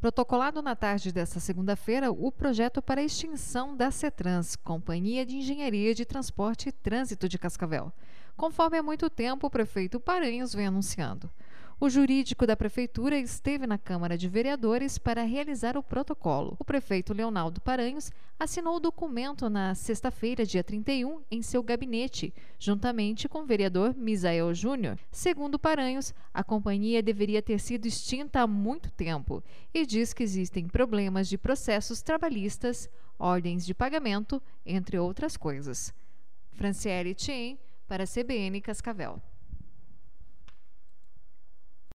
Protocolado na tarde desta segunda-feira o projeto para a extinção da CETRANS, Companhia de Engenharia de Transporte e Trânsito de Cascavel, conforme há muito tempo o prefeito Paranhos vem anunciando. O jurídico da prefeitura esteve na Câmara de Vereadores para realizar o protocolo. O prefeito Leonardo Paranhos assinou o documento na sexta-feira, dia 31, em seu gabinete, juntamente com o vereador Misael Júnior. Segundo Paranhos, a companhia deveria ter sido extinta há muito tempo e diz que existem problemas de processos trabalhistas, ordens de pagamento, entre outras coisas. Franciele Tien, para a CBN Cascavel.